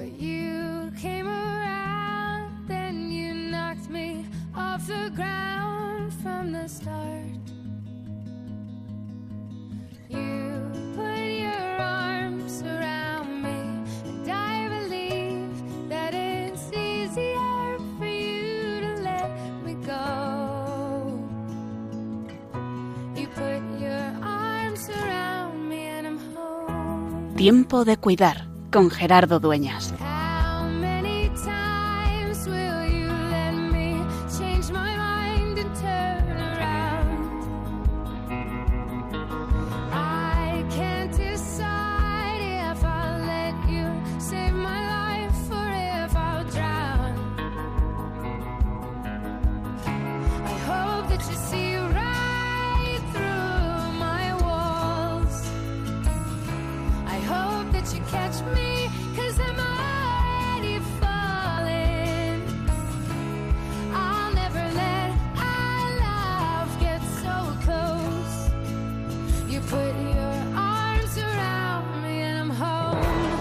but you came around, then you knocked me off the ground from the start. You put your arms around me, and I believe that it's easier for you to let me go. You put your arms around me and I'm home. Tiempo de cuidar, con Gerardo Dueñas. How many times will you let me change my mind and turn around? I can't decide if I'll let you save my life or if I'll drown. I hope that you see right through my walls. I hope that you catch me, 'cause I'm already falling. I'll never let our love get so close. You put your arms around me and I'm home.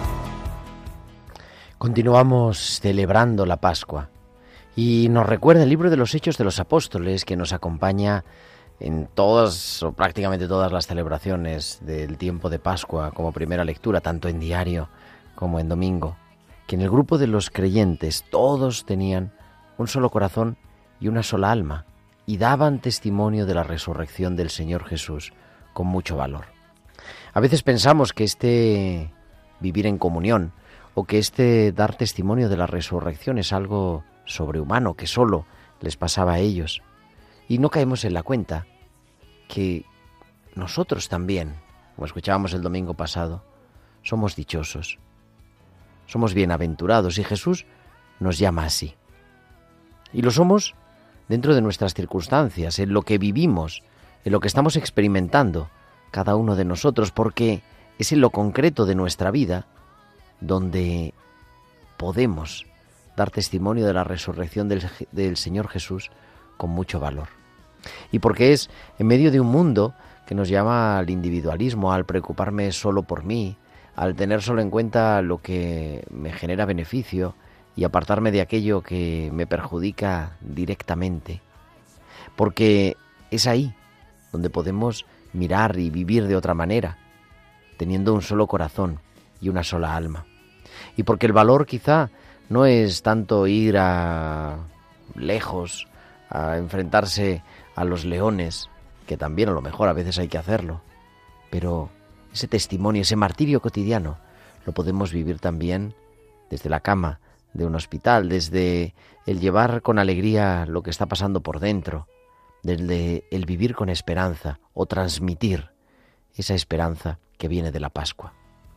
Continuamos celebrando la Pascua y nos recuerda el libro de los Hechos de los Apóstoles, que nos acompaña en todas o prácticamente todas las celebraciones del tiempo de Pascua como primera lectura, tanto en diario como en domingo, que en el grupo de los creyentes todos tenían un solo corazón y una sola alma y daban testimonio de la resurrección del Señor Jesús con mucho valor. A veces pensamos que este vivir en comunión o que este dar testimonio de la resurrección es algo sobrehumano, que solo les pasaba a ellos. Y no caemos en la cuenta que nosotros también, como escuchábamos el domingo pasado, somos dichosos, somos bienaventurados y Jesús nos llama así. Y lo somos dentro de nuestras circunstancias, en lo que vivimos, en lo que estamos experimentando cada uno de nosotros, porque es en lo concreto de nuestra vida donde podemos dar testimonio de la resurrección del Señor Jesús con mucho valor. Y porque es en medio de un mundo que nos llama al individualismo, al preocuparme solo por mí, al tener solo en cuenta lo que me genera beneficio y apartarme de aquello que me perjudica directamente. Porque es ahí donde podemos mirar y vivir de otra manera, teniendo un solo corazón y una sola alma. Y porque el valor quizá no es tanto ir a lejos, a enfrentarse a los leones, que también a lo mejor a veces hay que hacerlo, pero ese testimonio, ese martirio cotidiano, lo podemos vivir también desde la cama de un hospital, desde el llevar con alegría lo que está pasando por dentro, desde el vivir con esperanza o transmitir esa esperanza que viene de la Pascua.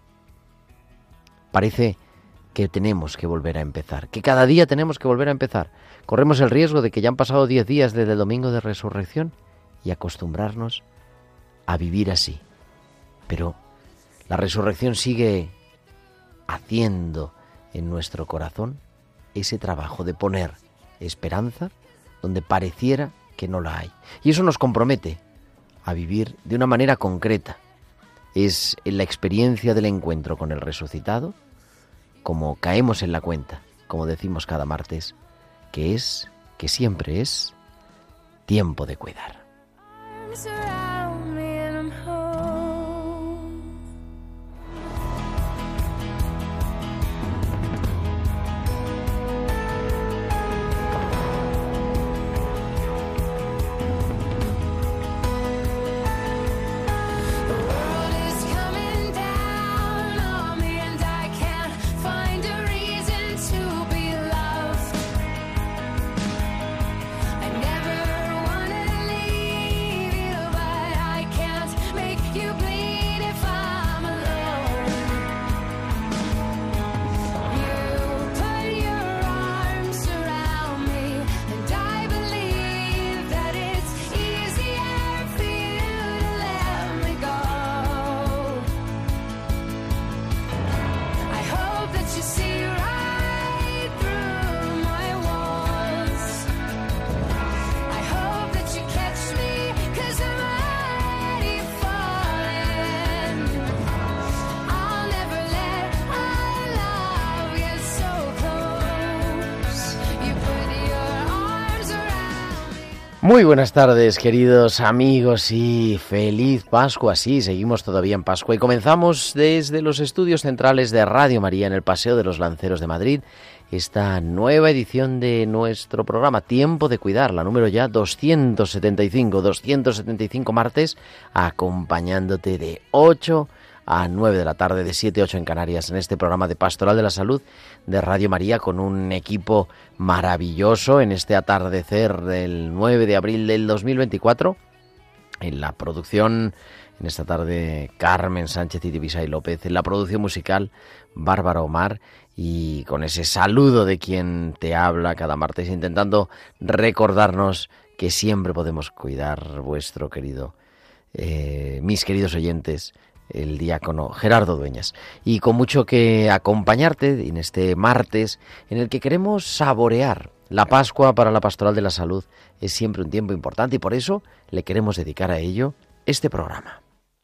Parece que tenemos que volver a empezar, que cada día tenemos que volver a empezar. Corremos el riesgo de que ya han pasado 10 días desde el domingo de resurrección y acostumbrarnos a vivir así. Pero la resurrección sigue haciendo en nuestro corazón ese trabajo de poner esperanza donde pareciera que no la hay. Y eso nos compromete a vivir de una manera concreta. Es en la experiencia del encuentro con el resucitado como caemos en la cuenta, como decimos cada martes, que siempre es tiempo de cuidar. I never wanna leave you. Muy buenas tardes, queridos amigos, y feliz Pascua. Sí, seguimos todavía en Pascua y comenzamos desde los estudios centrales de Radio María en el Paseo de los Lanceros de Madrid esta nueva edición de nuestro programa Tiempo de Cuidar, la número ya 275 martes, acompañándote de 8 a 9 de la tarde, de 7 a 8 en Canarias, en este programa de Pastoral de la Salud de Radio María, con un equipo maravilloso en este atardecer del 9 de abril del 2024. En la producción, en esta tarde, Carmen Sánchez y Divisay López. En la producción musical, Bárbara Omar. Y con ese saludo de quien te habla cada martes, intentando recordarnos que siempre podemos cuidar vuestro querido, mis queridos oyentes, el diácono Gerardo Dueñas, y con mucho que acompañarte en este martes en el que queremos saborear la Pascua. Para la Pastoral de la Salud es siempre un tiempo importante y por eso le queremos dedicar a ello este programa.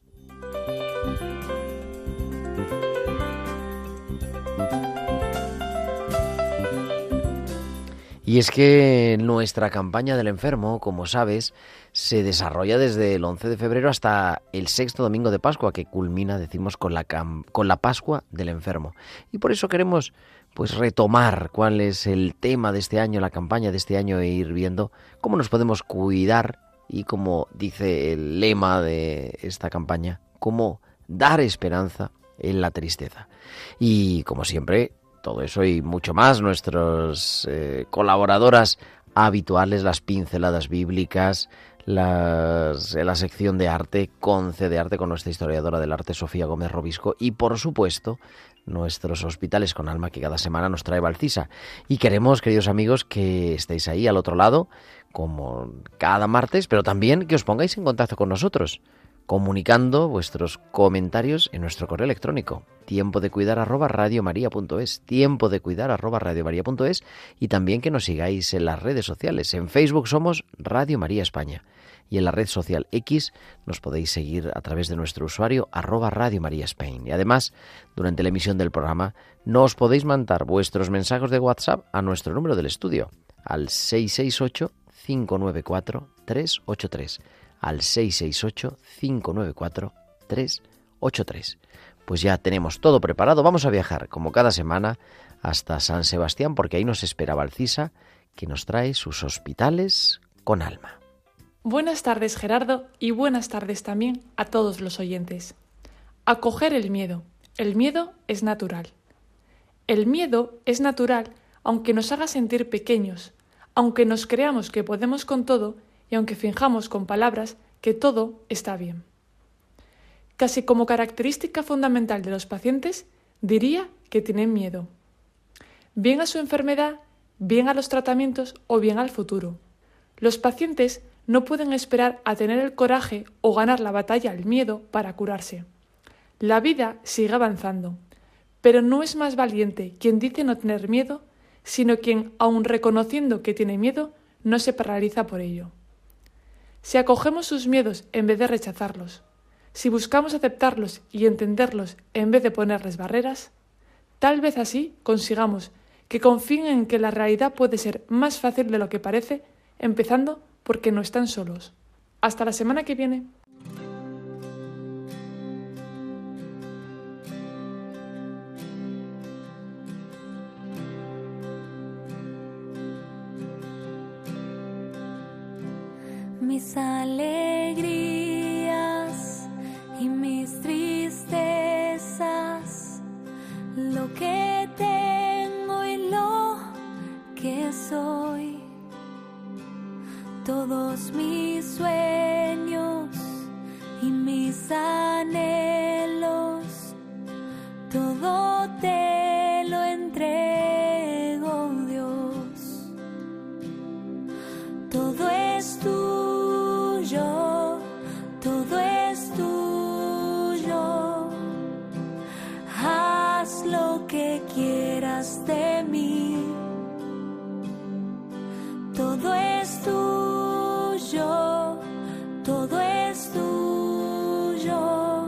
Y es que nuestra campaña del enfermo, como sabes, se desarrolla desde el 11 de febrero hasta el sexto domingo de Pascua, que culmina, decimos, con la Pascua del enfermo. Y por eso queremos retomar cuál es el tema de este año, la campaña de este año, e ir viendo cómo nos podemos cuidar y, como dice el lema de esta campaña, cómo dar esperanza en la tristeza. Y como siempre, todo eso y mucho más, nuestras colaboradoras habituales, las pinceladas bíblicas, la sección de arte, Conce de Arte, con nuestra historiadora del arte, Sofía Gómez Robisco, y por supuesto, nuestros Hospitales con Alma, que cada semana nos trae Valcisa. Y queremos, queridos amigos, que estéis ahí al otro lado, como cada martes, pero también que os pongáis en contacto con nosotros, comunicando vuestros comentarios en nuestro correo electrónico, tiempodecuidar@radiomaria.es, tiempodecuidar@radiomaria.es, y también que nos sigáis en las redes sociales. En Facebook somos Radio María España y en la red social X nos podéis seguir a través de nuestro usuario @Radio María Spain. Y además, durante la emisión del programa, nos podéis mandar vuestros mensajes de WhatsApp a nuestro número del estudio, al 668-594-383. al 668-594-383. Pues ya tenemos todo preparado. Vamos a viajar, como cada semana, hasta San Sebastián, porque ahí nos espera Valcisa, que nos trae sus Hospitales con Alma. Buenas tardes, Gerardo, y buenas tardes también a todos los oyentes. Acoger el miedo. El miedo es natural. El miedo es natural aunque nos haga sentir pequeños, aunque nos creamos que podemos con todo y aunque finjamos con palabras que todo está bien. Casi como característica fundamental de los pacientes, diría que tienen miedo. Bien a su enfermedad, bien a los tratamientos o bien al futuro. Los pacientes no pueden esperar a tener el coraje o ganar la batalla al miedo para curarse. La vida sigue avanzando, pero no es más valiente quien dice no tener miedo, sino quien, aun reconociendo que tiene miedo, no se paraliza por ello. Si acogemos sus miedos en vez de rechazarlos, si buscamos aceptarlos y entenderlos en vez de ponerles barreras, tal vez así consigamos que confíen en que la realidad puede ser más fácil de lo que parece, empezando porque no están solos. Hasta la semana que viene. Mis alegrías y mis tristezas, lo que tengo y lo que soy, todos mis sueños y mis anhelos, todo te lo entrego, Dios. Todo es tuyo, todo es tuyo. Haz lo que quieras de mí. Todo es tuyo, todo es tuyo.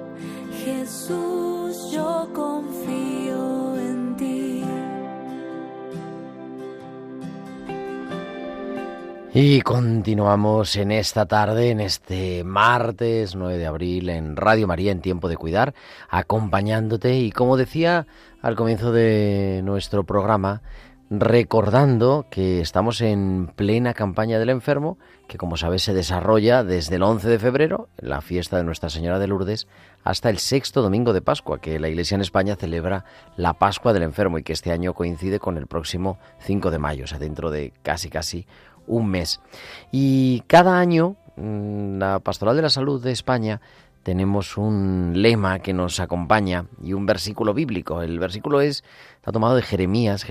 Jesús, yo confío en ti. Y continuamos en esta tarde, en este martes 9 de abril, en Radio María, en Tiempo de Cuidar, acompañándote y, como decía al comienzo de nuestro programa, recordando que estamos en plena campaña del enfermo, que como sabes se desarrolla desde el 11 de febrero, la fiesta de Nuestra Señora de Lourdes, hasta el sexto domingo de Pascua, que la Iglesia en España celebra la Pascua del Enfermo y que este año coincide con el próximo 5 de mayo, o sea, dentro de casi un mes. Y cada año, la Pastoral de la Salud de España, tenemos un lema que nos acompaña y un versículo bíblico. El versículo está tomado de Jeremías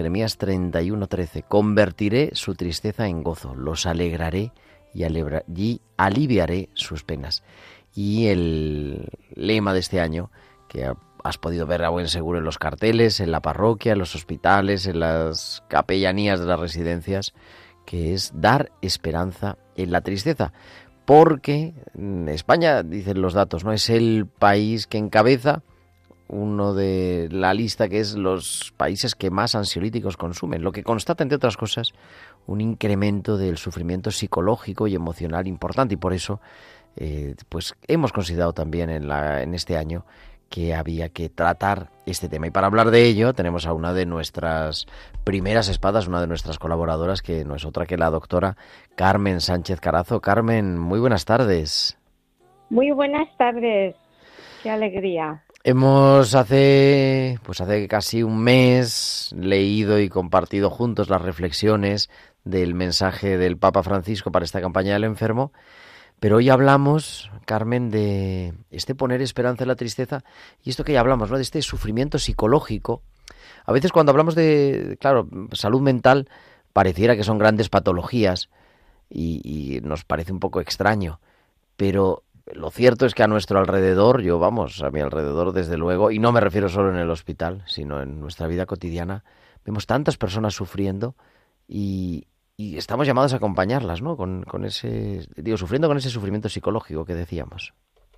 31:13. Convertiré su tristeza en gozo, los alegraré y aliviaré sus penas. Y el lema de este año, que has podido ver a buen seguro en los carteles, en la parroquia, en los hospitales, en las capellanías de las residencias, que es dar esperanza en la tristeza. Porque España, dicen los datos, ¿no?, es el país que encabeza uno de la lista, que es los países que más ansiolíticos consumen, lo que constata, entre otras cosas, un incremento del sufrimiento psicológico y emocional importante. Y por eso pues hemos considerado también en este año que había que tratar este tema. Y para hablar de ello tenemos a una de nuestras primeras espadas, una de nuestras colaboradoras, que no es otra que la doctora Carmen Sánchez Carazo. Carmen, muy buenas tardes. Muy buenas tardes, qué alegría. Hemos hace casi un mes leído y compartido juntos las reflexiones del mensaje del Papa Francisco para esta campaña del enfermo. Pero hoy hablamos, Carmen, de poner esperanza en la tristeza y esto que ya hablamos, ¿no?, de este sufrimiento psicológico. A veces cuando hablamos de, claro, salud mental, pareciera que son grandes patologías y nos parece un poco extraño. Pero lo cierto es que a nuestro alrededor, a mi alrededor desde luego, y no me refiero solo en el hospital, sino en nuestra vida cotidiana, vemos tantas personas sufriendo y estamos llamados a acompañarlas, ¿no?, sufriendo con ese sufrimiento psicológico que decíamos.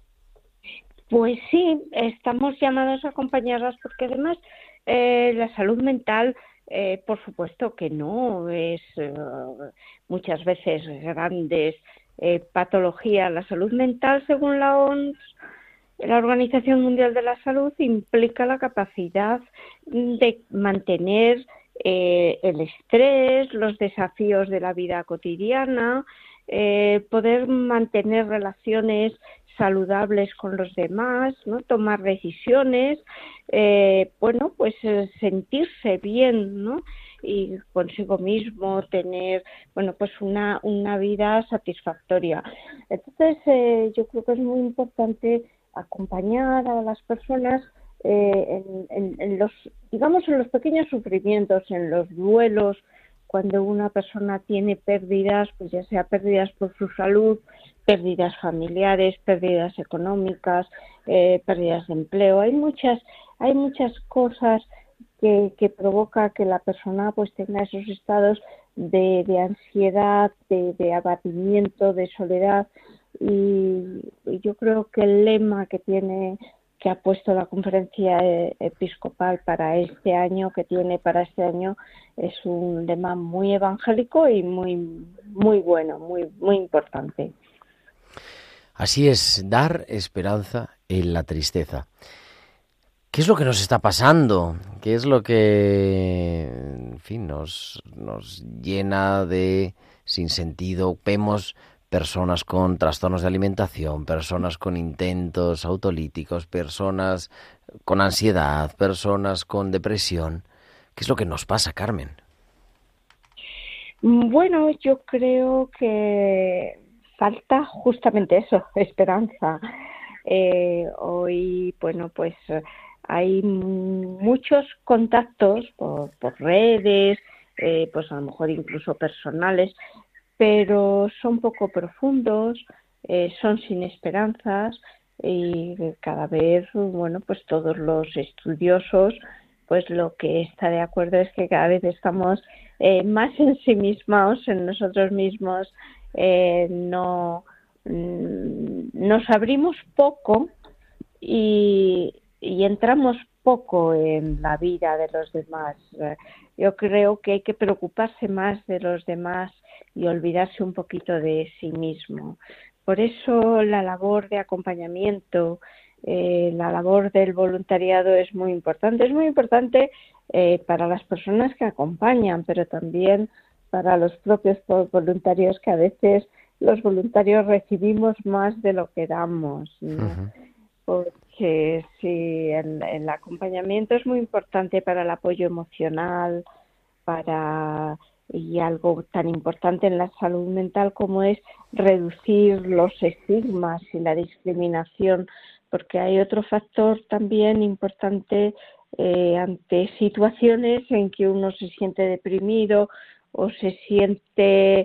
Pues sí, estamos llamados a acompañarlas porque además la salud mental, por supuesto que no es muchas veces grandes patologías. La salud mental, según la OMS, la Organización Mundial de la Salud, implica la capacidad de mantener el estrés, los desafíos de la vida cotidiana, poder mantener relaciones saludables con los demás, ¿no?, tomar decisiones, sentirse bien, ¿no?, y consigo mismo tener, una vida satisfactoria. Entonces, yo creo que es muy importante acompañar a las personas en los pequeños sufrimientos, en los duelos, cuando una persona tiene pérdidas, pues ya sea pérdidas por su salud, pérdidas familiares, pérdidas económicas, pérdidas de empleo. Hay muchas cosas que provoca que la persona pues tenga esos estados de ansiedad, de abatimiento, de soledad, y yo creo que el lema que ha puesto la Conferencia Episcopal para este año, es un lema muy evangélico y muy bueno, muy importante. Así es, dar esperanza en la tristeza. ¿Qué es lo que nos está pasando? ¿Qué es lo que, en fin, nos llena de sinsentido? Vemos personas con trastornos de alimentación, personas con intentos autolíticos, personas con ansiedad, personas con depresión. ¿Qué es lo que nos pasa, Carmen? Bueno, yo creo que falta justamente eso, esperanza. Hoy, hay muchos contactos por redes, pues a lo mejor incluso personales, pero son poco profundos, son sin esperanzas, y cada vez, todos los estudiosos, pues lo que está de acuerdo es que cada vez estamos más ensimismados en nosotros mismos, nos abrimos poco y entramos poco en la vida de los demás. Yo creo que hay que preocuparse más de los demás y olvidarse un poquito de sí mismo. Por eso la labor de acompañamiento, la labor del voluntariado es muy importante. Es muy importante para las personas que acompañan, pero también para los propios voluntarios, que a veces los voluntarios recibimos más de lo que damos, ¿no? Ujú. Porque sí, el acompañamiento es muy importante para el apoyo emocional, y algo tan importante en la salud mental como es reducir los estigmas y la discriminación, porque hay otro factor también importante ante situaciones en que uno se siente deprimido o se siente,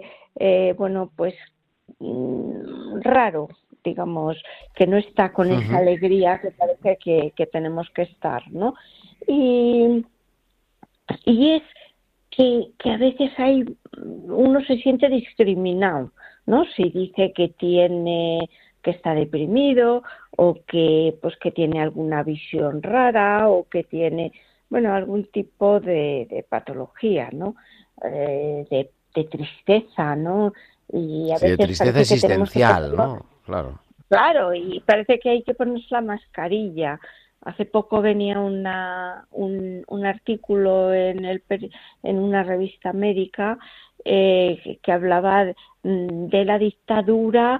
raro, digamos, que no está con esa Ujú. alegría que parece que tenemos que estar, ¿no? Y, y es que a veces uno se siente discriminado, ¿no? Si dice que está deprimido, o que tiene alguna visión rara, o que tiene, algún tipo de patología, ¿no? De tristeza, ¿no? Y a Sí, de veces tristeza parece que tenemos que existencial, ponerlo. ¿no? Claro. Claro, y parece que hay que ponerse la mascarilla. Hace poco venía un artículo en una revista médica que hablaba de la dictadura,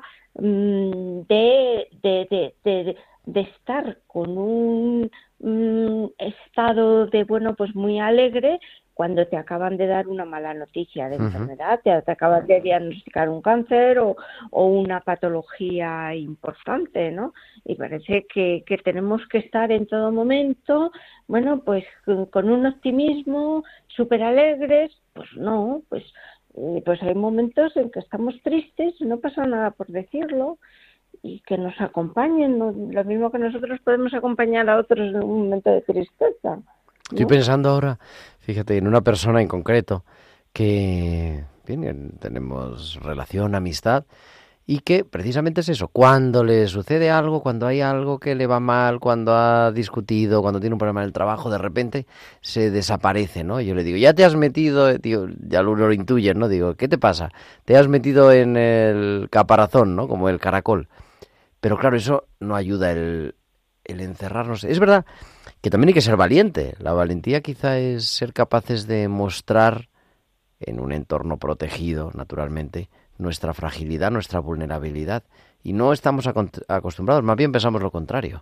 de estar con un estado de, pues muy alegre, cuando te acaban de dar una mala noticia de Ujú. enfermedad, te acaban de diagnosticar un cáncer o una patología importante, ¿no? Y parece que tenemos que estar en todo momento, pues con un optimismo, súper alegres. Pues no, pues hay momentos en que estamos tristes y no pasa nada por decirlo, y que nos acompañen, ¿no? Lo mismo que nosotros podemos acompañar a otros en un momento de tristeza, Estoy ¿no? pensando ahora, fíjate, en una persona en concreto que, bien, tenemos relación, amistad, y que precisamente es eso, cuando le sucede algo, cuando hay algo que le va mal, cuando ha discutido, cuando tiene un problema en el trabajo, de repente se desaparece, ¿no? Yo le digo, ya te has metido, tío, ya lo intuyes, ¿no? Digo, ¿qué te pasa? Te has metido en el caparazón, ¿no? Como el caracol. Pero claro, eso no ayuda el encerrarnos. Es verdad que también hay que ser valiente. La valentía quizá es ser capaces de mostrar en un entorno protegido, naturalmente, nuestra fragilidad, nuestra vulnerabilidad. Y no estamos acostumbrados, más bien pensamos lo contrario.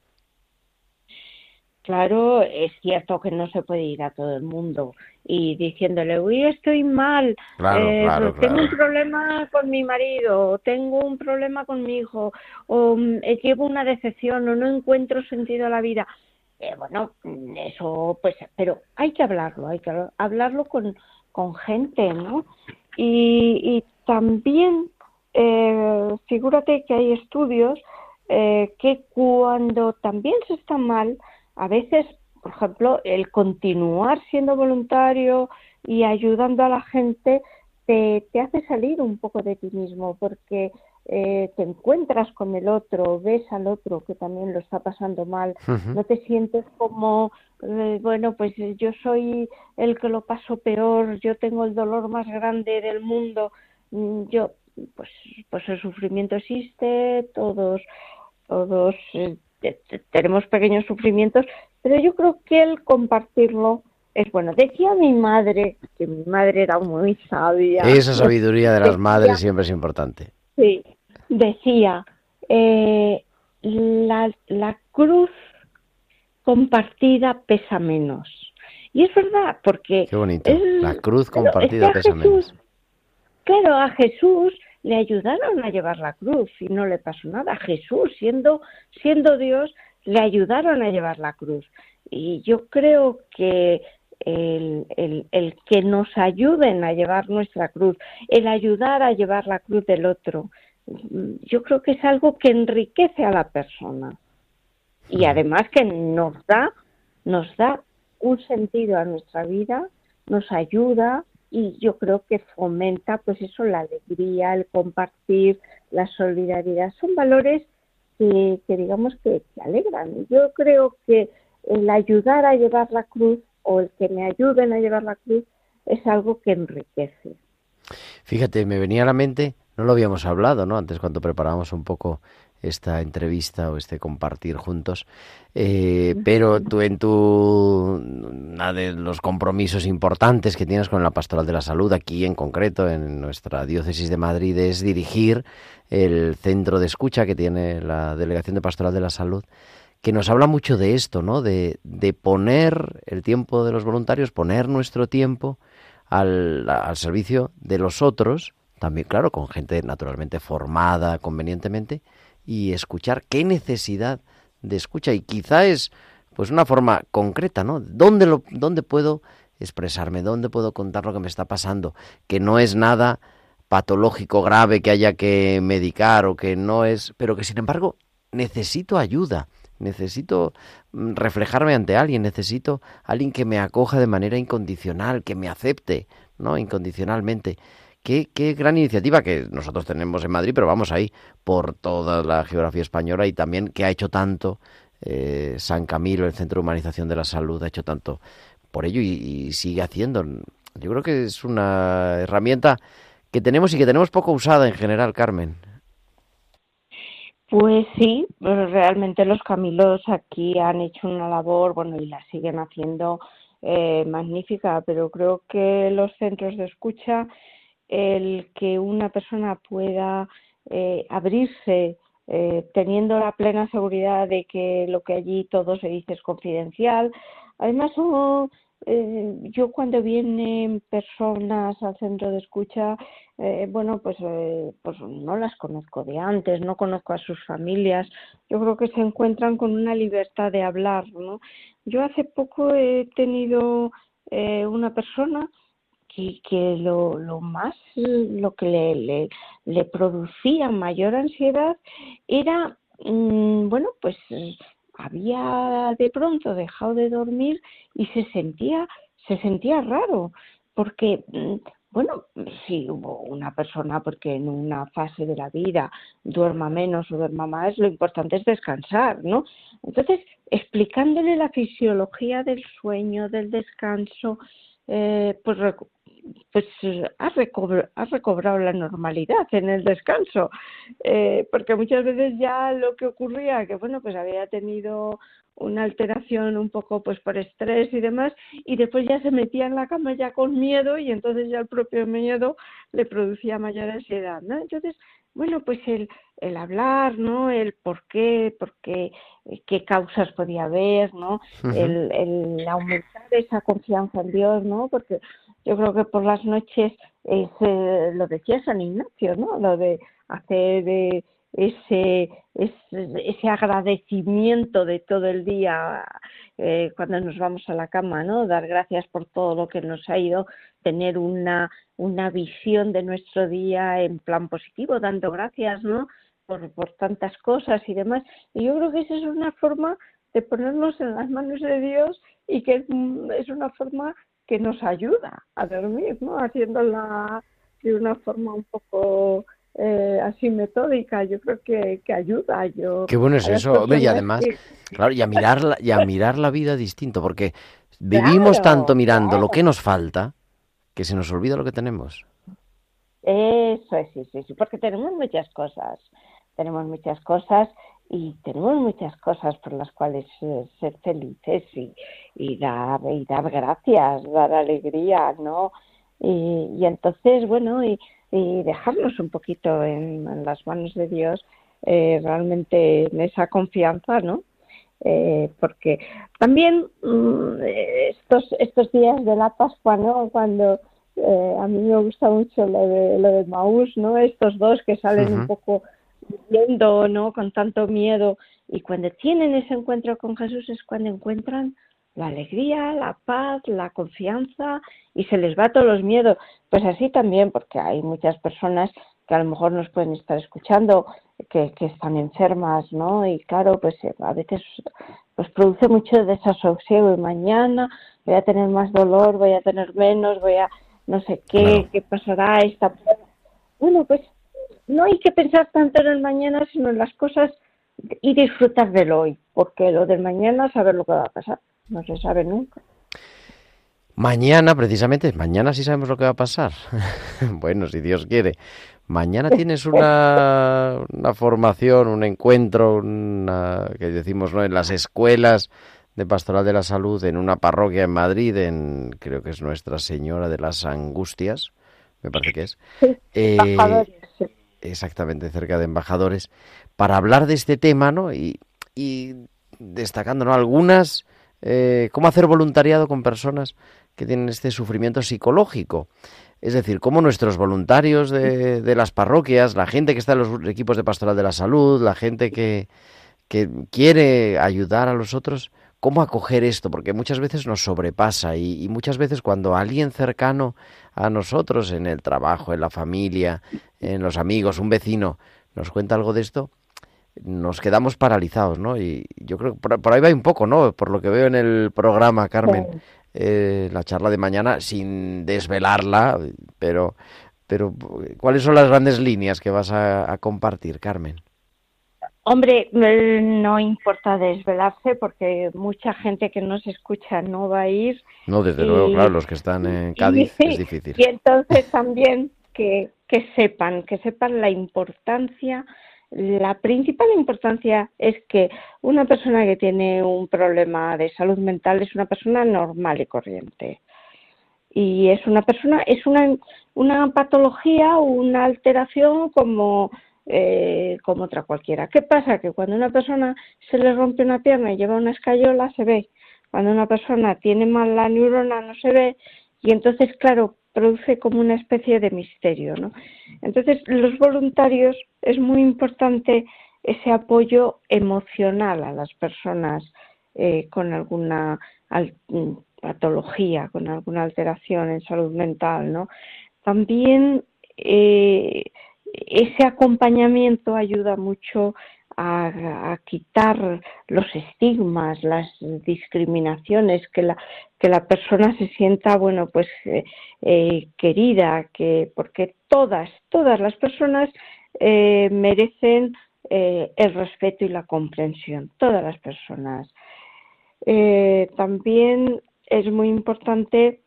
Claro, es cierto que no se puede ir a todo el mundo y diciéndole, uy, estoy mal, Claro, claro, tengo un claro. problema con mi marido, o tengo un problema con mi hijo, o llevo una decepción, o no encuentro sentido a la vida. Eso, pues, pero hay que hablarlo con gente, ¿no? Y también, figúrate que hay estudios que cuando también se está mal, a veces, por ejemplo, el continuar siendo voluntario y ayudando a la gente te hace salir un poco de ti mismo, porque te encuentras con el otro, ves al otro que también lo está pasando mal, Ujú. no te sientes como, pues yo soy el que lo paso peor, yo tengo el dolor más grande del mundo. Yo, pues el sufrimiento existe, todos tenemos pequeños sufrimientos, pero yo creo que el compartirlo es bueno. Decía mi madre, que mi madre era muy sabia, Esa sabiduría de las decía, madres siempre es importante. sí, decía, la cruz compartida pesa menos. Y es verdad, porque Qué bonito. La cruz es que compartida pesa menos. Claro, a Jesús le ayudaron a llevar la cruz y no le pasó nada. A Jesús, siendo Dios, le ayudaron a llevar la cruz. Y yo creo que el que nos ayuden a llevar nuestra cruz, el ayudar a llevar la cruz del otro, yo creo que es algo que enriquece a la persona. Y Ujú. además que nos da un sentido a nuestra vida, nos ayuda, y yo creo que fomenta, pues eso, la alegría, el compartir, la solidaridad. Son valores que digamos que alegran. Yo creo que el ayudar a llevar la cruz o el que me ayuden a llevar la cruz es algo que enriquece. Fíjate, me venía a la mente, no lo habíamos hablado, ¿no? Antes cuando preparábamos un poco esta entrevista o este compartir juntos, pero tú uno de los compromisos importantes que tienes con la Pastoral de la Salud, aquí en concreto en nuestra diócesis de Madrid, es dirigir el centro de escucha que tiene la Delegación de Pastoral de la Salud, que nos habla mucho de esto, ¿no? De poner el tiempo de los voluntarios, poner nuestro tiempo al servicio de los otros, también, claro, con gente naturalmente formada convenientemente, y escuchar qué necesidad de escucha. Y quizá es pues una forma concreta, ¿no? ¿Dónde puedo expresarme? ¿Dónde puedo contar lo que me está pasando? Que no es nada patológico, grave, que haya que medicar o que no es... Pero que, sin embargo, necesito ayuda. Necesito reflejarme ante alguien, necesito alguien que me acoja de manera incondicional, que me acepte, ¿no? Incondicionalmente. Qué gran iniciativa que nosotros tenemos en Madrid, pero vamos ahí por toda la geografía española, y también que ha hecho tanto San Camilo, el Centro de Humanización de la Salud, ha hecho tanto por ello y sigue haciendo. Yo creo que es una herramienta que tenemos y que tenemos poco usada en general, Carmen. Pues sí, realmente los Camilos aquí han hecho una labor, bueno, y la siguen haciendo magnífica, pero creo que los centros de escucha, el que una persona pueda abrirse teniendo la plena seguridad de que lo que allí todo se dice es confidencial. Además, yo cuando vienen personas al centro de escucha, pues no las conozco de antes, no conozco a sus familias. Yo creo que se encuentran con una libertad de hablar, ¿no? Yo hace poco he tenido una persona que lo que le producía mayor ansiedad era, había de pronto dejado de dormir y se sentía raro, porque, si hubo una persona, porque en una fase de la vida duerma menos o duerma más, lo importante es descansar, ¿no? Entonces, explicándole la fisiología del sueño, del descanso, ha recobrado la normalidad en el descanso, porque muchas veces ya lo que ocurría, que pues había tenido una alteración un poco pues por estrés y demás, y después ya se metía en la cama ya con miedo, y entonces ya el propio miedo le producía mayor ansiedad, ¿no? Entonces, pues el hablar, ¿no? El por qué, qué causas podía haber, ¿no? Uh-huh. El aumentar esa confianza en Dios, ¿no? Porque yo creo que por las noches es lo decía San Ignacio, ¿no? Lo de hacer ese agradecimiento de todo el día cuando nos vamos a la cama, ¿no? Dar gracias por todo lo que nos ha ido, tener una visión de nuestro día en plan positivo, dando gracias, ¿no? Por tantas cosas y demás. Y yo creo que esa es una forma de ponernos en las manos de Dios, y que es una forma que nos ayuda a dormir, ¿no? Haciéndola de una forma un poco así metódica. Yo creo que ayuda. Qué bueno es eso, hombre, y además, claro, y a mirar la vida distinto, porque vivimos tanto mirando lo que nos falta que se nos olvida lo que tenemos. Eso es, sí, porque tenemos muchas cosas y tenemos muchas cosas por las cuales ser felices y dar gracias, dar alegría, ¿no? Y entonces, y dejarnos un poquito en las manos de Dios, realmente en esa confianza, ¿no? Porque también estos días de la Pascua, ¿no? Cuando a mí me gusta mucho lo de Maús, ¿no? Estos dos que salen un poco huyendo, ¿no? Con tanto miedo, y cuando tienen ese encuentro con Jesús es cuando encuentran la alegría, la paz, la confianza, y se les va todos los miedos. Pues así también, porque hay muchas personas que a lo mejor nos pueden estar escuchando que están enfermas, ¿no? Y claro, pues a veces pues produce mucho desasosiego, y mañana voy a tener más dolor, voy a tener menos, voy a no sé qué, claro. ¿Qué pasará esta? Pues no hay que pensar tanto en el mañana, sino en las cosas y disfrutar del hoy, porque lo del mañana, saber lo que va a pasar, no se sabe nunca. Mañana, precisamente, mañana sí sabemos lo que va a pasar. Bueno, si Dios quiere. Mañana tienes una formación, un encuentro, que decimos, ¿no?, en las escuelas de Pastoral de la Salud, en una parroquia en Madrid, creo que es Nuestra Señora de las Angustias, me parece que es. Sí, embajadores, sí. Exactamente, cerca de Embajadores, para hablar de este tema, ¿no? Y destacando, ¿no?, algunas, cómo hacer voluntariado con personas que tienen este sufrimiento psicológico. Es decir, cómo nuestros voluntarios de las parroquias, la gente que está en los equipos de Pastoral de la Salud, la gente que quiere ayudar a los otros, cómo acoger esto, porque muchas veces nos sobrepasa y muchas veces cuando alguien cercano a nosotros, en el trabajo, en la familia, en los amigos, un vecino, nos cuenta algo de esto, nos quedamos paralizados, ¿no? Y yo creo que por ahí va un poco, ¿no? Por lo que veo en el programa, Carmen, la charla de mañana, sin desvelarla, pero ¿cuáles son las grandes líneas que vas a compartir, Carmen? Hombre, no importa desvelarse porque mucha gente que nos escucha no va a ir. No, desde luego, claro, los que están en Cádiz es difícil. Y entonces también que sepan la importancia. La principal importancia es que una persona que tiene un problema de salud mental es una persona normal y corriente. Y es una patología, una alteración como otra cualquiera. ¿Qué pasa? Que cuando a una persona se le rompe una pierna y lleva una escayola, se ve. Cuando una persona tiene mal la neurona, no se ve. Y entonces, claro, produce como una especie de misterio, ¿no? Entonces, los voluntarios, es muy importante ese apoyo emocional a las personas con alguna patología, con alguna alteración en salud mental, ¿no? También ese acompañamiento ayuda mucho a quitar los estigmas, las discriminaciones, que la persona se sienta, bueno, pues querida, porque todas las personas merecen el respeto y la comprensión, todas las personas. También es muy importante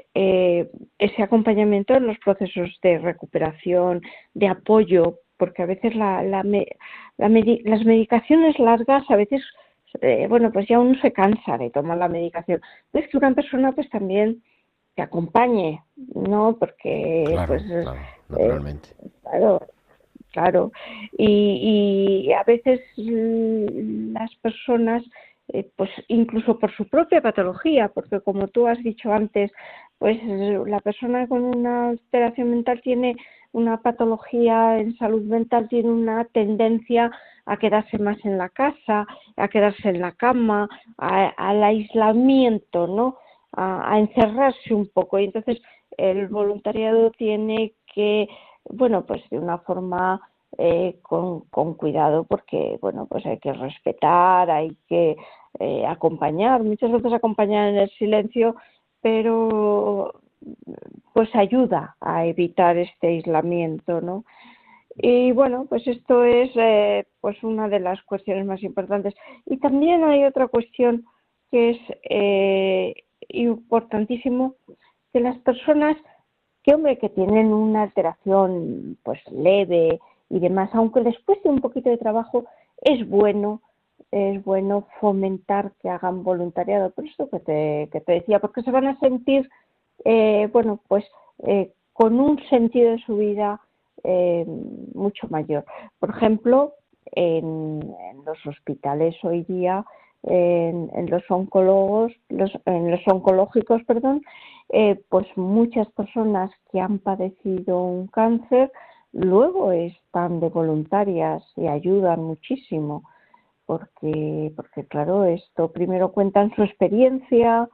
ese acompañamiento en los procesos de recuperación, de apoyo, porque a veces las medicaciones largas, a veces, bueno, pues ya uno se cansa de tomar la medicación. Es que una persona pues también te acompañe, ¿no? Porque, claro, pues, claro, naturalmente. Claro. Y a veces las personas, pues incluso por su propia patología, porque como tú has dicho antes, pues la persona con una alteración mental tiene una patología en salud mental, tiene una tendencia a quedarse más en la casa, a quedarse en la cama, al aislamiento, ¿no? A encerrarse un poco. Y entonces el voluntariado tiene que, bueno, pues de una forma con cuidado, porque, bueno, pues hay que respetar, hay que acompañar, muchas veces acompañar en el silencio, pero pues ayuda a evitar este aislamiento, ¿no? Y bueno, pues esto es pues una de las cuestiones más importantes. Y también hay otra cuestión que es importantísimo, que las personas que tienen una alteración pues leve y demás, aunque les cueste un poquito de trabajo, es bueno fomentar que hagan voluntariado. Por eso que te decía, porque se van a sentir bueno, pues con un sentido de su vida mucho mayor. Por ejemplo, en los hospitales hoy día, en los oncológicos, pues muchas personas que han padecido un cáncer luego están de voluntarias y ayudan muchísimo, porque claro, esto primero cuentan su experiencia,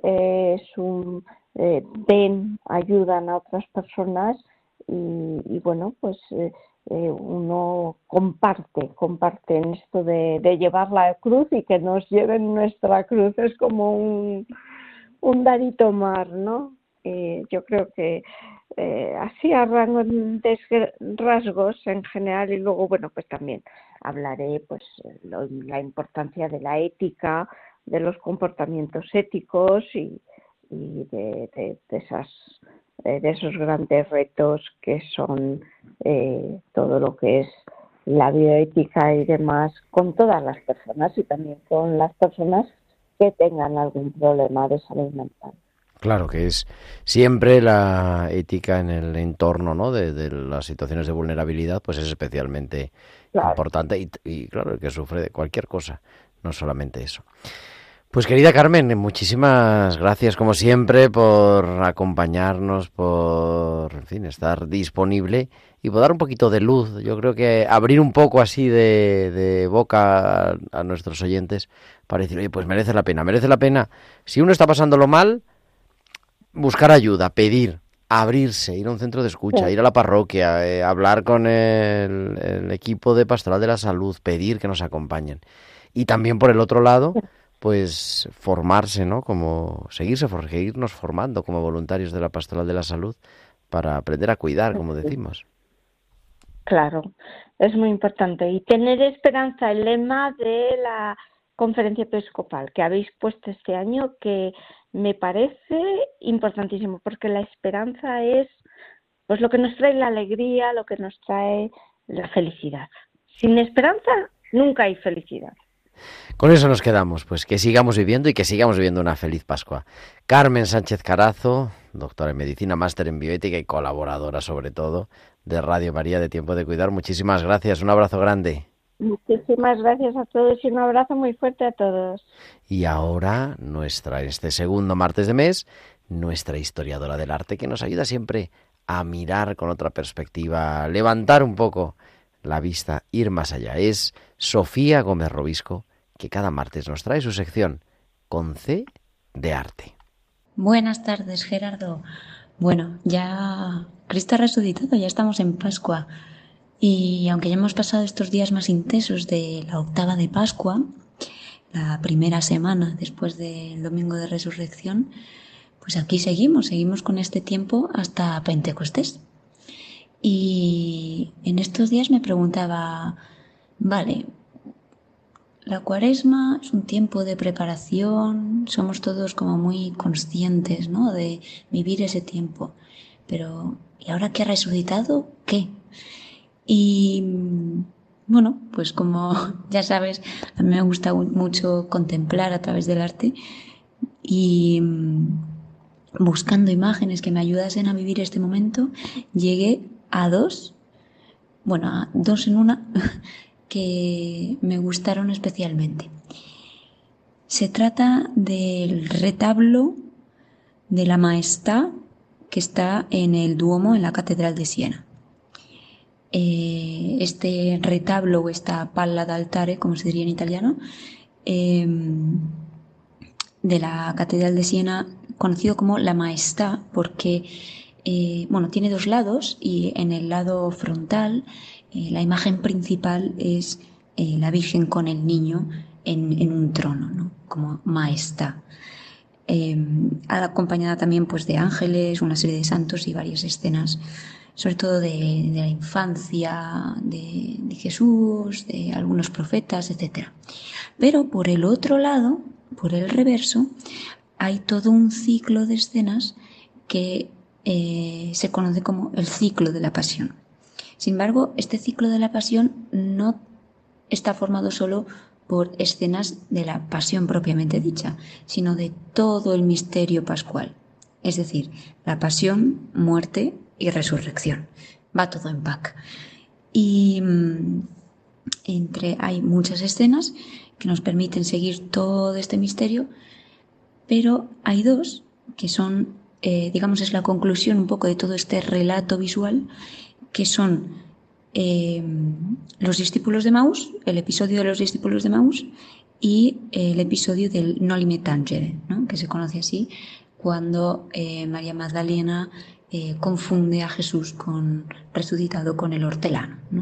ayudan a otras personas y bueno, pues uno comparte en esto de llevar la cruz y que nos lleven nuestra cruz. Es como un dar y tomar, ¿no? Yo creo que así a rasgos en general, y luego, bueno, pues también hablaré pues la importancia de la ética, de los comportamientos éticos y de esos grandes retos que son todo lo que es la bioética y demás, con todas las personas y también con las personas que tengan algún problema de salud mental. Claro que es siempre la ética en el entorno, ¿no?, de las situaciones de vulnerabilidad, pues es especialmente importante y claro, el que sufre de cualquier cosa, no solamente eso. Pues querida Carmen, muchísimas gracias como siempre por acompañarnos, por, en fin, estar disponible y por dar un poquito de luz. Yo creo que abrir un poco así de boca a nuestros oyentes para decir, oye, pues merece la pena. Si uno está pasándolo mal, buscar ayuda, pedir, abrirse, ir a un centro de escucha, ir a la parroquia, hablar con el equipo de Pastoral de la Salud, pedir que nos acompañen. Y también por el otro lado, pues formarse, ¿no? Seguirnos formando como voluntarios de la Pastoral de la Salud para aprender a cuidar, como decimos. Claro, es muy importante. Y tener esperanza, el lema de la conferencia episcopal que habéis puesto este año, que me parece importantísimo, porque la esperanza es pues lo que nos trae la alegría, lo que nos trae la felicidad. Sin esperanza nunca hay felicidad. Con eso nos quedamos, pues que sigamos viviendo y que sigamos viviendo una feliz Pascua. Carmen Sánchez Carazo, doctora en medicina, máster en bioética y colaboradora sobre todo de Radio María de Tiempo de Cuidar. Muchísimas gracias, un abrazo grande. Muchísimas gracias a todos y un abrazo muy fuerte a todos. Y ahora este segundo martes de mes, nuestra historiadora del arte que nos ayuda siempre a mirar con otra perspectiva, a levantar un poco la vista, ir más allá. Es Sofía Gómez Robisco, que cada martes nos trae su sección con C de arte. Buenas tardes, Gerardo. Bueno, ya Cristo ha resucitado, ya estamos en Pascua. Y aunque ya hemos pasado estos días más intensos de la octava de Pascua, la primera semana después del Domingo de Resurrección, pues aquí seguimos con este tiempo hasta Pentecostés. Y en estos días me preguntaba, vale, la Cuaresma es un tiempo de preparación, somos todos como muy conscientes, ¿no?, de vivir ese tiempo. Pero, ¿y ahora que ha resucitado, qué? Y bueno, pues como ya sabes, a mí me gusta mucho contemplar a través del arte y buscando imágenes que me ayudasen a vivir este momento, llegué a dos en una que me gustaron especialmente. Se trata del retablo de la Maestà que está en el Duomo, en la Catedral de Siena. Este retablo o esta palla d'altare, como se diría en italiano, de la Catedral de Siena, conocido como la Maestà, porque tiene dos lados y en el lado frontal la imagen principal es la Virgen con el niño en un trono, ¿no?, como Maestà. Acompañada también pues de ángeles, una serie de santos y varias escenas, sobre todo de la infancia de Jesús, de algunos profetas, etc. Pero por el otro lado, por el reverso, hay todo un ciclo de escenas que se conoce como el ciclo de la Pasión. Sin embargo, este ciclo de la Pasión no está formado solo por escenas de la Pasión propiamente dicha, sino de todo el misterio pascual. Es decir, la Pasión, muerte y resurrección. Va todo en pack. Y hay muchas escenas que nos permiten seguir todo este misterio, pero hay dos que son, es la conclusión un poco de todo este relato visual, que son los discípulos de Maús, el episodio de los discípulos de Maús y el episodio del Noli me tangere, ¿no?, que se conoce así, cuando María Magdalena confunde a Jesús resucitado con el hortelano, ¿no?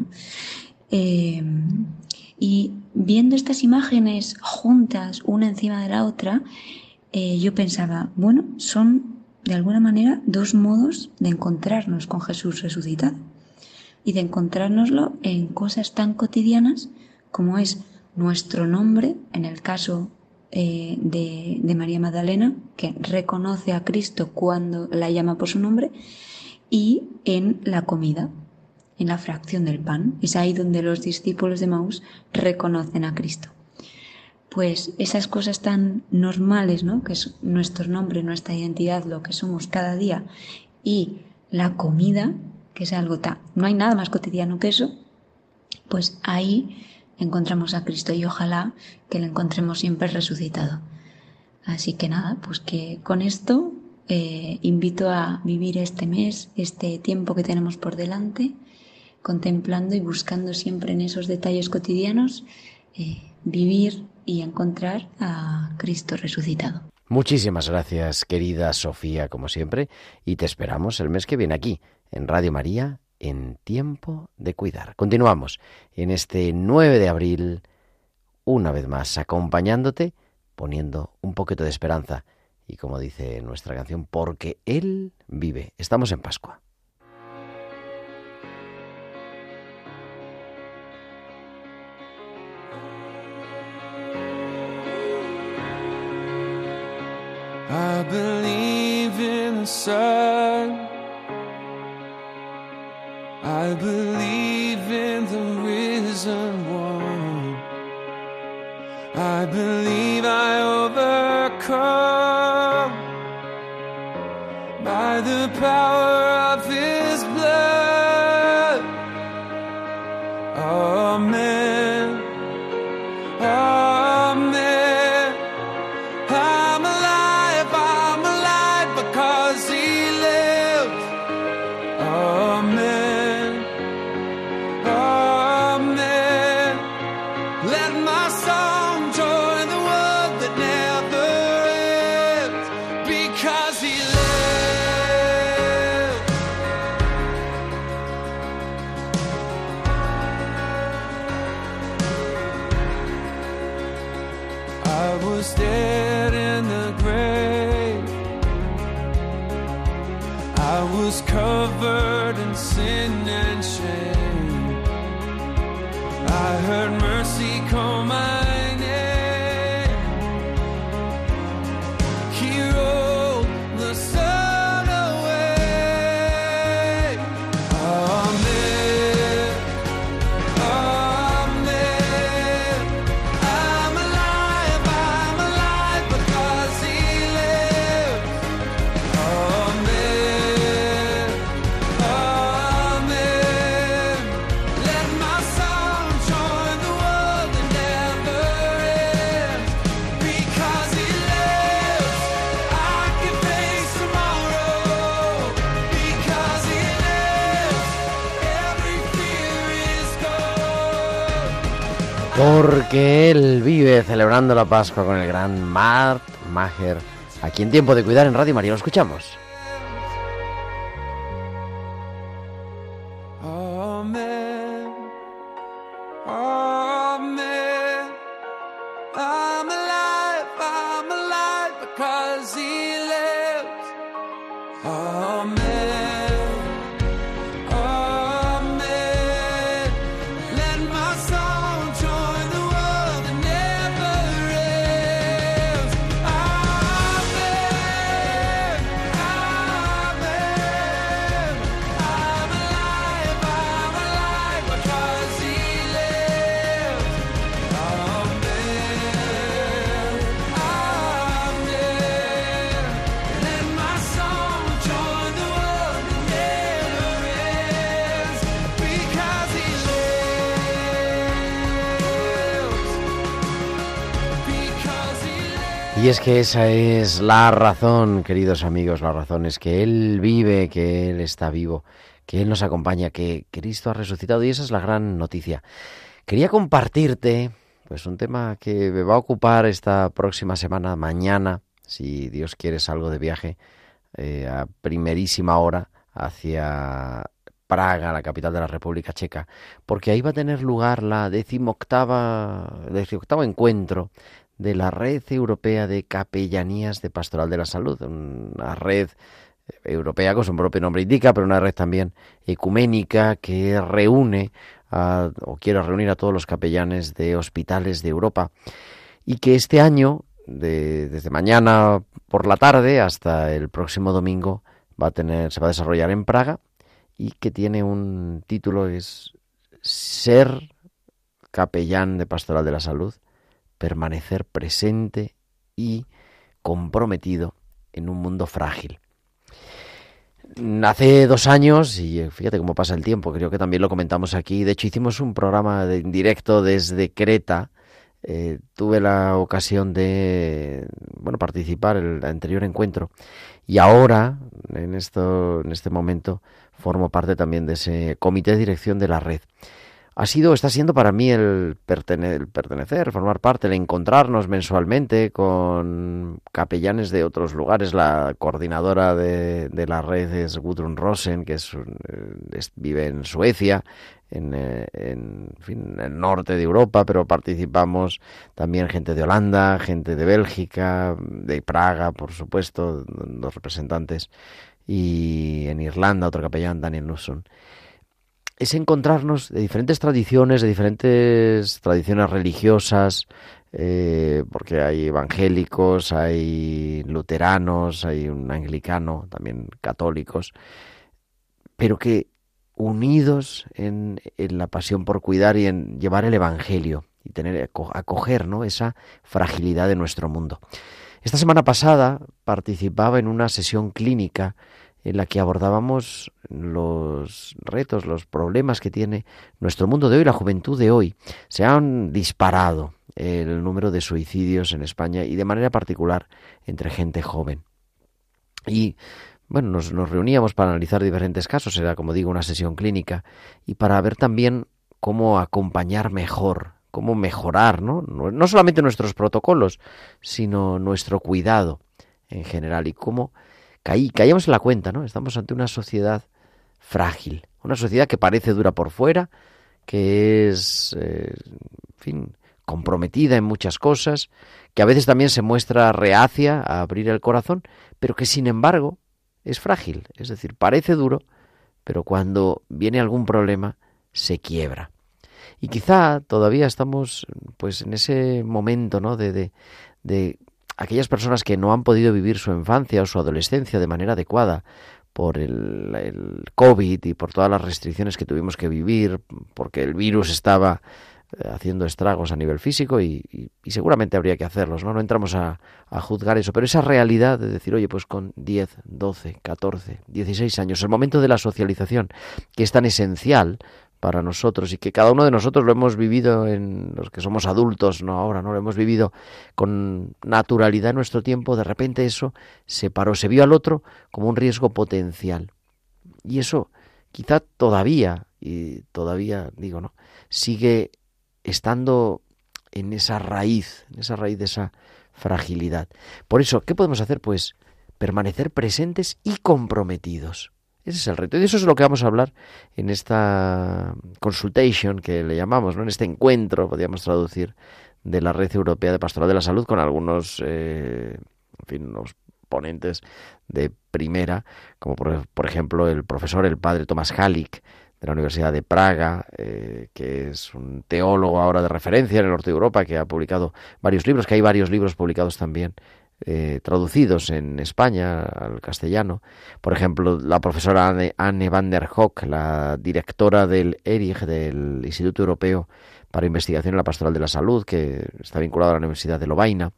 Y viendo estas imágenes juntas, una encima de la otra, yo pensaba, bueno, son de alguna manera, dos modos de encontrarnos con Jesús resucitado y de encontrárnoslo en cosas tan cotidianas como es nuestro nombre, en el caso de María Magdalena, que reconoce a Cristo cuando la llama por su nombre, y en la comida, en la fracción del pan. Es ahí donde los discípulos de Maús reconocen a Cristo. Pues esas cosas tan normales, ¿no?, que es nuestro nombre, nuestra identidad, lo que somos cada día, y la comida, que es algo tan... no hay nada más cotidiano que eso, pues ahí encontramos a Cristo, y ojalá que lo encontremos siempre resucitado. Así que nada, pues que con esto invito a vivir este mes, este tiempo que tenemos por delante, contemplando y buscando siempre en esos detalles cotidianos vivir y encontrar a Cristo resucitado. Muchísimas gracias, querida Sofía, como siempre, y te esperamos el mes que viene aquí, en Radio María, en Tiempo de Cuidar. Continuamos en este 9 de abril, una vez más, acompañándote, poniendo un poquito de esperanza, y como dice nuestra canción, porque Él vive. Estamos en Pascua. I believe in the sun. I believe in the risen one. I believe I overcome by the power of His blood. Amen. Amen. I'm alive because He lives. Amen. Amen. Let my song join the world that never ends because He lives. I was dead in the grave. I was covered in sin and shame. I heard mercy call my name. He rolled the sun away. Amen. Amen. I'm alive because He lives. Amen. Amen. Let my song join the world that never ends because He lives. I can face tomorrow because He lives. Every fear is gone. Porque Él vive, celebrando la Pascua con el gran Mart Maher, aquí en Tiempo de Cuidar en Radio María. Lo escuchamos. Amen. Amen. I'm alive because He lives. Amen. Amen. Let my song join the world that never ends. Amen. Amen. I'm alive because He lives. Amen. Amen. Let my song join the world that never ends because He lives. Because He lives. Y es que esa es la razón, queridos amigos, la razón es que Él vive, que Él está vivo, que Él nos acompaña, que Cristo ha resucitado, y esa es la gran noticia. Quería compartirte pues un tema que me va a ocupar esta próxima semana, mañana, si Dios quiere, salgo de viaje a primerísima hora hacia Praga, la capital de la República Checa, porque ahí va a tener lugar la 18º encuentro de la Red Europea de Capellanías de Pastoral de la Salud, una red europea, como su propio nombre indica, pero una red también ecuménica que reúne o quiere reunir a todos los capellanes de hospitales de Europa, y que este año, desde mañana por la tarde hasta el próximo domingo, se va a desarrollar en Praga, y que tiene un título, es Ser capellán de Pastoral de la Salud, permanecer presente y comprometido en un mundo frágil. Hace 2 años, y fíjate cómo pasa el tiempo, creo que también lo comentamos aquí, de hecho hicimos un programa en directo desde Creta. Tuve la ocasión de participar en el anterior encuentro, y ahora, en este momento, formo parte también de ese comité de dirección de la red. Está siendo para mí el pertenecer, formar parte, el encontrarnos mensualmente con capellanes de otros lugares. La coordinadora de la red es Gudrun Rosen, que vive en Suecia, en el norte de Europa, pero participamos también gente de Holanda, gente de Bélgica, de Praga, por supuesto, 2 representantes, y en Irlanda otro capellán, Daniel Nusson. Es encontrarnos de diferentes tradiciones religiosas, porque hay evangélicos, hay luteranos, hay un anglicano, también católicos, pero que unidos en la pasión por cuidar y en llevar el evangelio y acoger, ¿no?, esa fragilidad de nuestro mundo. Esta semana pasada participaba en una sesión clínica en la que abordábamos los retos, los problemas que tiene nuestro mundo de hoy, la juventud de hoy. Se han disparado el número de suicidios en España, y de manera particular entre gente joven. Y bueno, nos reuníamos para analizar diferentes casos, era, como digo, una sesión clínica, y para ver también cómo acompañar mejor, cómo mejorar, no solamente nuestros protocolos, sino nuestro cuidado en general, y cómo caíamos en la cuenta, ¿no? Estamos ante una sociedad frágil, una sociedad que parece dura por fuera, que es, comprometida en muchas cosas, que a veces también se muestra reacia a abrir el corazón, pero que sin embargo es frágil, es decir, parece duro, pero cuando viene algún problema se quiebra. Y quizá todavía estamos pues en ese momento, ¿no?, de aquellas personas que no han podido vivir su infancia o su adolescencia de manera adecuada por el COVID y por todas las restricciones que tuvimos que vivir, porque el virus estaba haciendo estragos a nivel físico, y seguramente habría que hacerlos, ¿no? No entramos a juzgar eso, pero esa realidad de decir, oye, pues con 10, 12, 14, 16 años, el momento de la socialización, que es tan esencial para nosotros y que cada uno de nosotros lo hemos vivido, en los que somos adultos, no ahora, no lo hemos vivido con naturalidad en nuestro tiempo, de repente eso se paró, se vio al otro como un riesgo potencial. Y eso quizá todavía digo, ¿no?, sigue estando en esa raíz de esa fragilidad. Por eso, ¿qué podemos hacer? Pues permanecer presentes y comprometidos. Ese es el reto, y de eso es lo que vamos a hablar en esta consultation, que le llamamos, ¿no?, en este encuentro, podríamos traducir, de la Red Europea de Pastoral de la Salud, con algunos, unos ponentes de primera, como por ejemplo el padre Tomás Halik, de la Universidad de Praga, que es un teólogo ahora de referencia en el norte de Europa, que ha publicado varios libros, que hay varios libros publicados también, traducidos en España al castellano. Por ejemplo, la profesora Anne van der Hoek, la directora del ERIG, del Instituto Europeo para Investigación en la Pastoral de la Salud, que está vinculado a la Universidad de Lovaina,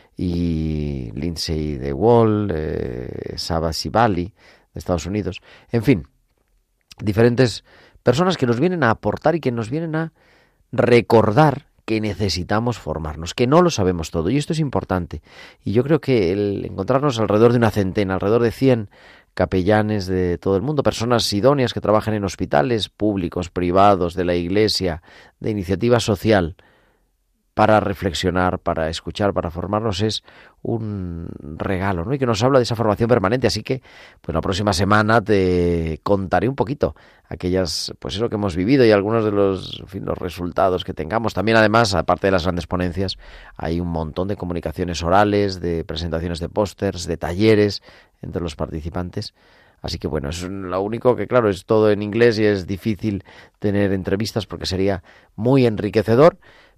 y Lindsay de Wall, Saba Sibali, de Estados Unidos. En fin, diferentes personas que nos vienen a aportar y que nos vienen a recordar que necesitamos formarnos, que no lo sabemos todo, y esto es importante. Y yo creo que el encontrarnos alrededor de una centena, alrededor de 100 capellanes de todo el mundo, personas idóneas que trabajan en hospitales públicos, privados, de la Iglesia, de iniciativa social, para reflexionar, para escuchar, para formarnos, es un regalo, ¿no? Y que nos habla de esa formación permanente. Así que, pues la próxima semana te contaré un poquito aquellas, pues eso que hemos vivido y algunos de los, en fin, los resultados que tengamos. También, además, aparte de las grandes ponencias, hay un montón de comunicaciones orales, de presentaciones de pósters, de talleres entre los participantes. Así que bueno, es lo único que, claro, es todo en inglés y es difícil tener entrevistas porque sería muy enriquecedor.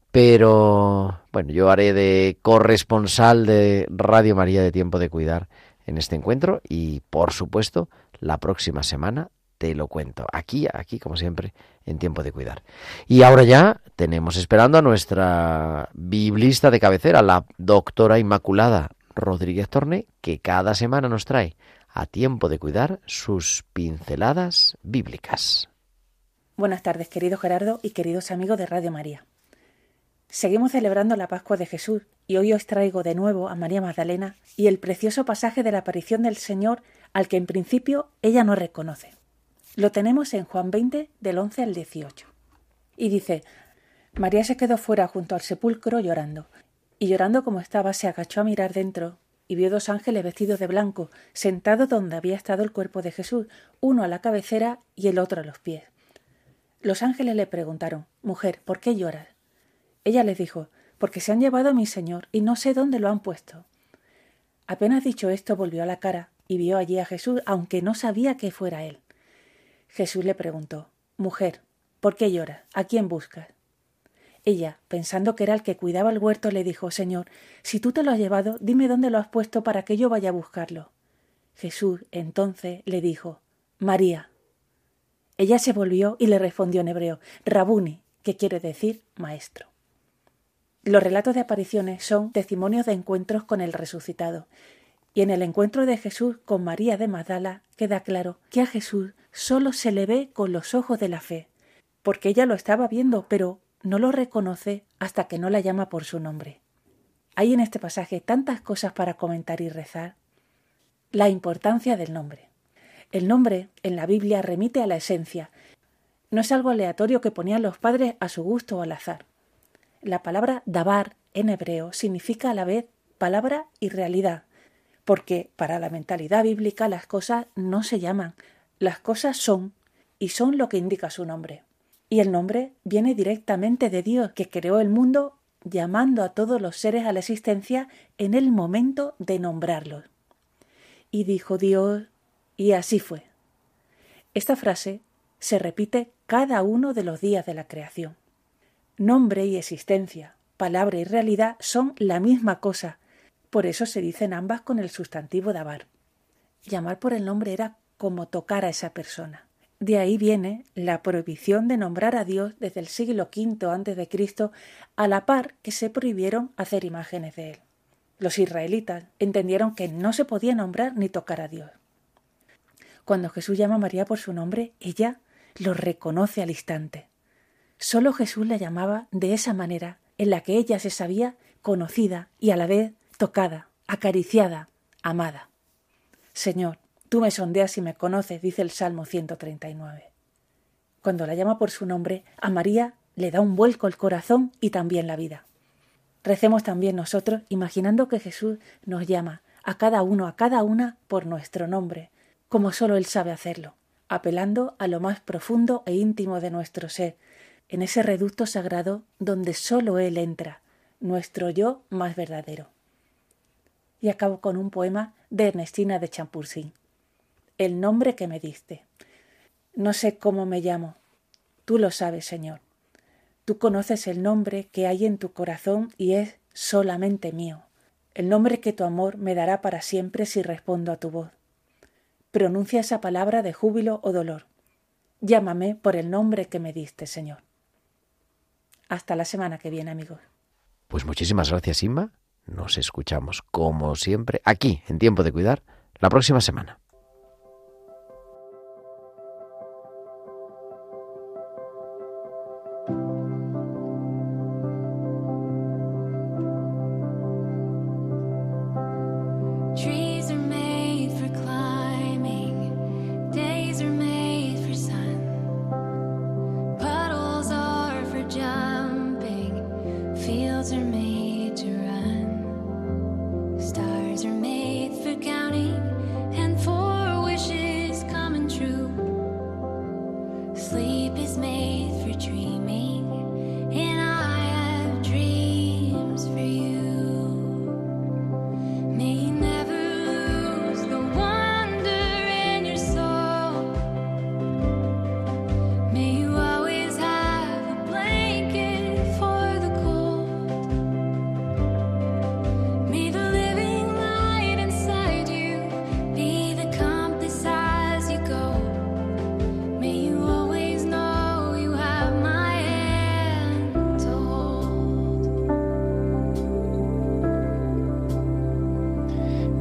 Pero bueno, yo haré de corresponsal de Radio María de Tiempo de Cuidar en este encuentro y, por supuesto, la próxima semana te lo cuento. Aquí, como siempre, en Tiempo de Cuidar. Y ahora ya tenemos esperando a nuestra biblista de cabecera, la doctora Inmaculada Rodríguez Torné, que cada semana nos trae a Tiempo de Cuidar sus pinceladas bíblicas. Buenas tardes, querido Gerardo y queridos amigos de Radio María. Seguimos celebrando la Pascua de Jesús y hoy os traigo de nuevo a María Magdalena y el precioso pasaje de la aparición del Señor al que en principio ella no reconoce. Lo tenemos en Juan 20, del 11 al 18. Y dice: María se quedó fuera junto al sepulcro llorando, y llorando como estaba se agachó a mirar dentro y vio 2 ángeles vestidos de blanco, sentados donde había estado el cuerpo de Jesús, uno a la cabecera y el otro a los pies. Los ángeles le preguntaron: Mujer, ¿por qué lloras? Ella les dijo: Porque se han llevado a mi Señor y no sé dónde lo han puesto. Apenas dicho esto, volvió a la cara y vio allí a Jesús, aunque no sabía que fuera él. Jesús le preguntó: Mujer, ¿por qué lloras? ¿A quién buscas? Ella, pensando que era el que cuidaba el huerto, le dijo: Señor, si tú te lo has llevado, dime dónde lo has puesto para que yo vaya a buscarlo. Jesús entonces le dijo: María. Ella se volvió y le respondió en hebreo: Rabuni, que quiere decir maestro. Los relatos de apariciones son testimonios de encuentros con el resucitado. Y en el encuentro de Jesús con María de Magdala queda claro que a Jesús solo se le ve con los ojos de la fe, porque ella lo estaba viendo, pero no lo reconoce hasta que no la llama por su nombre. Hay en este pasaje tantas cosas para comentar y rezar. La importancia del nombre. El nombre en la Biblia remite a la esencia. No es algo aleatorio que ponían los padres a su gusto o al azar. La palabra dabar en hebreo significa a la vez palabra y realidad, porque para la mentalidad bíblica las cosas no se llaman, las cosas son, y son lo que indica su nombre. Y el nombre viene directamente de Dios, que creó el mundo llamando a todos los seres a la existencia en el momento de nombrarlos. Y dijo Dios, y así fue. Esta frase se repite cada uno de los días de la creación. Nombre y existencia, palabra y realidad son la misma cosa, por eso se dicen ambas con el sustantivo dabar. Llamar por el nombre era como tocar a esa persona. De ahí viene la prohibición de nombrar a Dios desde el siglo V a.C., a la par que se prohibieron hacer imágenes de él. Los israelitas entendieron que no se podía nombrar ni tocar a Dios. Cuando Jesús llama a María por su nombre, ella lo reconoce al instante. Solo Jesús la llamaba de esa manera en la que ella se sabía conocida y a la vez tocada, acariciada, amada. Señor, tú me sondeas y me conoces, dice el Salmo 139. Cuando la llama por su nombre, a María le da un vuelco el corazón y también la vida. Recemos también nosotros, imaginando que Jesús nos llama a cada uno, a cada una, por nuestro nombre, como solo Él sabe hacerlo, apelando a lo más profundo e íntimo de nuestro ser, en ese reducto sagrado donde solo Él entra, nuestro yo más verdadero. Y acabo con un poema de Ernestina de Champursin. El nombre que me diste. No sé cómo me llamo. Tú lo sabes, Señor. Tú conoces el nombre que hay en tu corazón y es solamente mío. El nombre que tu amor me dará para siempre si respondo a tu voz. Pronuncia esa palabra de júbilo o dolor. Llámame por el nombre que me diste, Señor. Hasta la semana que viene, amigos. Pues muchísimas gracias, Inma. Nos escuchamos, como siempre, aquí, en Tiempo de Cuidar, la próxima semana. Trees are made for climbing, days are made for sun, puddles are for jumping, fields are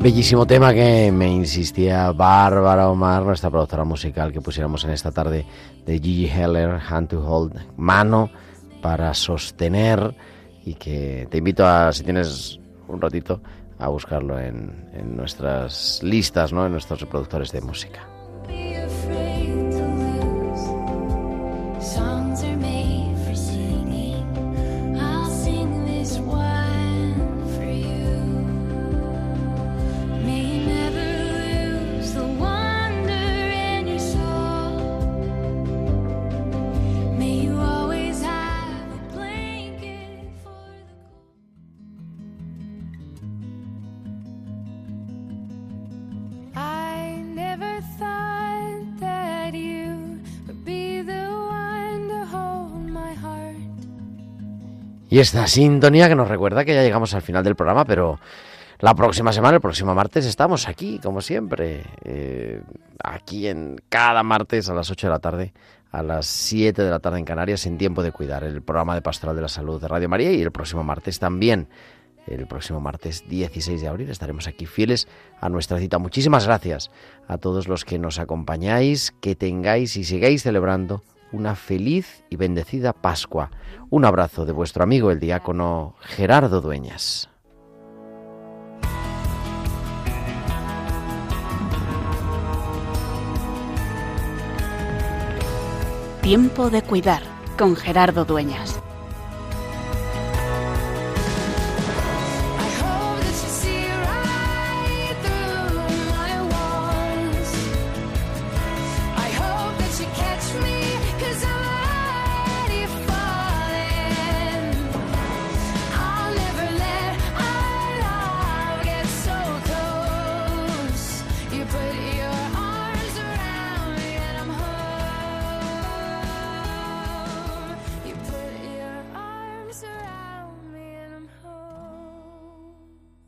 Bellísimo tema que me insistía Bárbara Omar, nuestra productora musical, que pusiéramos en esta tarde, de Gigi Heller, Hand to Hold, mano para sostener, y que te invito a, si tienes un ratito, a buscarlo en nuestras listas, ¿no? En nuestros reproductores de música. Y esta sintonía que nos recuerda que ya llegamos al final del programa, pero la próxima semana, el próximo martes, estamos aquí, como siempre, aquí en cada martes a las 8 de la tarde, a las 7 de la tarde en Canarias, en Tiempo de Cuidar, el programa de Pastoral de la Salud de Radio María, y el próximo martes también, el próximo martes 16 de abril, estaremos aquí fieles a nuestra cita. Muchísimas gracias a todos los que nos acompañáis, que tengáis y sigáis celebrando una feliz y bendecida Pascua. Un abrazo de vuestro amigo el diácono Gerardo Dueñas. Tiempo de Cuidar con Gerardo Dueñas.